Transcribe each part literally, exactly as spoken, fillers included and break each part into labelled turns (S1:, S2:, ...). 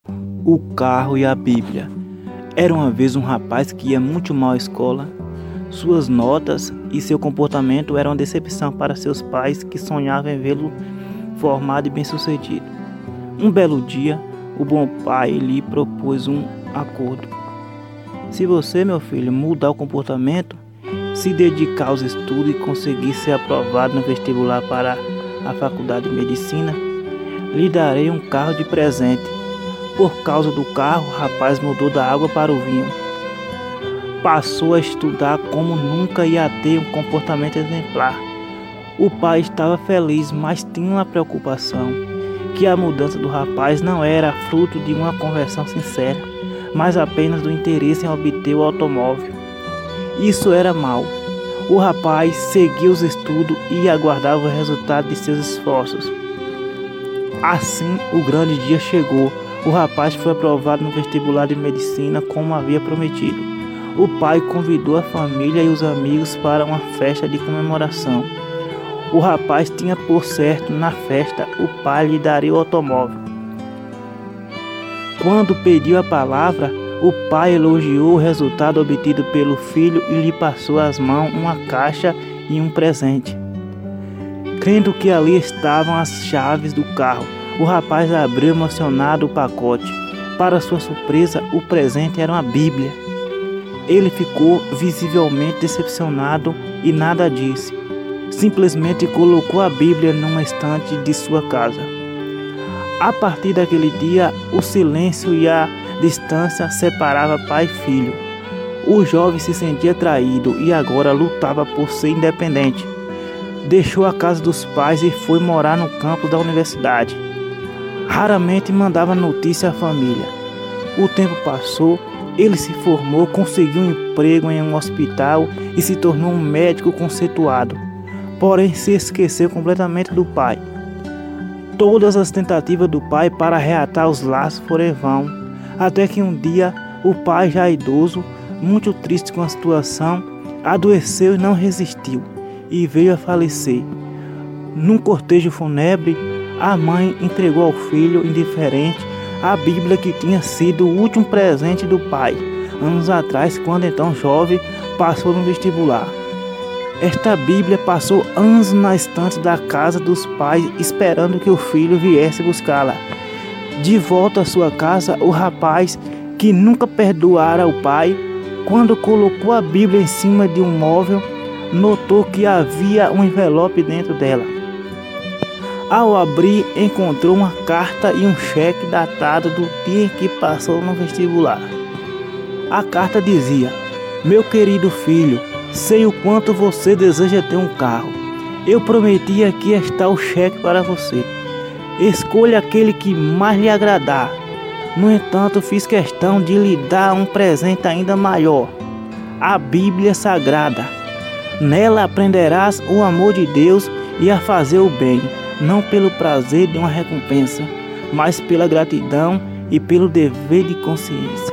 S1: O carro e a Bíblia. Era uma vez um rapaz que ia muito mal à escola. Suas notas e seu comportamento eram uma decepção para seus pais, que sonhavam em vê-lo formado e bem-sucedido. Um belo dia, o bom pai lhe propôs um acordo. Se você, meu filho, mudar o comportamento, se dedicar aos estudos e conseguir ser aprovado no vestibular para a faculdade de medicina, lhe darei um carro de presente. Por causa do carro, o rapaz mudou da água para o vinho. Passou a estudar como nunca ia ter um comportamento exemplar. O pai estava feliz, mas tinha uma preocupação, que a mudança do rapaz não era fruto de uma conversão sincera, mas apenas do interesse em obter o automóvel. Isso era mal. O rapaz seguia os estudos e aguardava o resultado de seus esforços. Assim, o grande dia chegou. O rapaz foi aprovado no vestibular de medicina como havia prometido. O pai convidou a família e os amigos para uma festa de comemoração. O rapaz tinha por certo, na festa, o pai lhe daria o automóvel. Quando pediu a palavra, o pai elogiou o resultado obtido pelo filho e lhe passou às mãos uma caixa e um presente. Crendo que ali estavam as chaves do carro, o rapaz abriu emocionado o pacote. Para sua surpresa, o presente era uma Bíblia. Ele ficou visivelmente decepcionado e nada disse. Simplesmente colocou a Bíblia numa estante de sua casa. A partir daquele dia, o silêncio e a distância separava pai e filho. O jovem se sentia traído e agora lutava por ser independente. Deixou a casa dos pais e foi morar no campus da universidade. Raramente mandava notícia à família. O tempo passou, ele se formou, conseguiu um emprego em um hospital e se tornou um médico conceituado. Porém, se esqueceu completamente do pai. Todas as tentativas do pai para reatar os laços foram em vão, até que um dia o pai, já idoso, muito triste com a situação, adoeceu e não resistiu e veio a falecer. Num cortejo fúnebre, a mãe entregou ao filho, indiferente, a Bíblia que tinha sido o último presente do pai, anos atrás, quando então jovem passou no vestibular. Esta Bíblia passou anos na estante da casa dos pais, esperando que o filho viesse buscá-la. De volta à sua casa, o rapaz, que nunca perdoara o pai, quando colocou a Bíblia em cima de um móvel, notou que havia um envelope dentro dela. Ao abrir, encontrou uma carta e um cheque datado do dia em que passou no vestibular. A carta dizia: "Meu querido filho, sei o quanto você deseja ter um carro. Eu prometi, aqui está o cheque para você. Escolha aquele que mais lhe agradar. No entanto, fiz questão de lhe dar um presente ainda maior, a Bíblia Sagrada. Nela aprenderás o amor de Deus e a fazer o bem, não pelo prazer de uma recompensa, mas pela gratidão e pelo dever de consciência."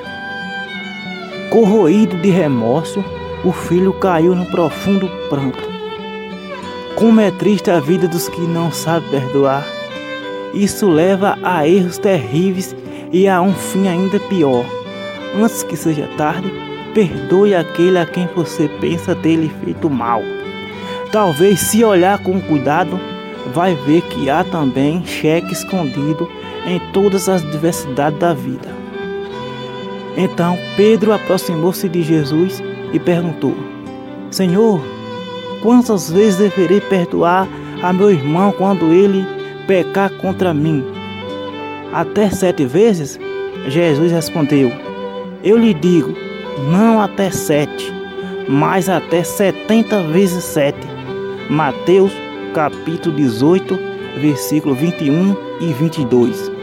S1: Corroído de remorso, o filho caiu no profundo pranto. Como é triste a vida dos que não sabem perdoar. Isso leva a erros terríveis e a um fim ainda pior. Antes que seja tarde, perdoe aquele a quem você pensa ter lhe feito mal. Talvez, se olhar com cuidado, vai ver que há também cheque escondido em todas as diversidades da vida. Então Pedro aproximou-se de Jesus e perguntou: "Senhor, quantas vezes deverei perdoar a meu irmão quando ele pecar contra mim? Até sete vezes?" Jesus respondeu: "Eu lhe digo, não até sete, mas até setenta vezes sete." Mateus capítulo dezoito, versículo vinte e um e vinte e dois.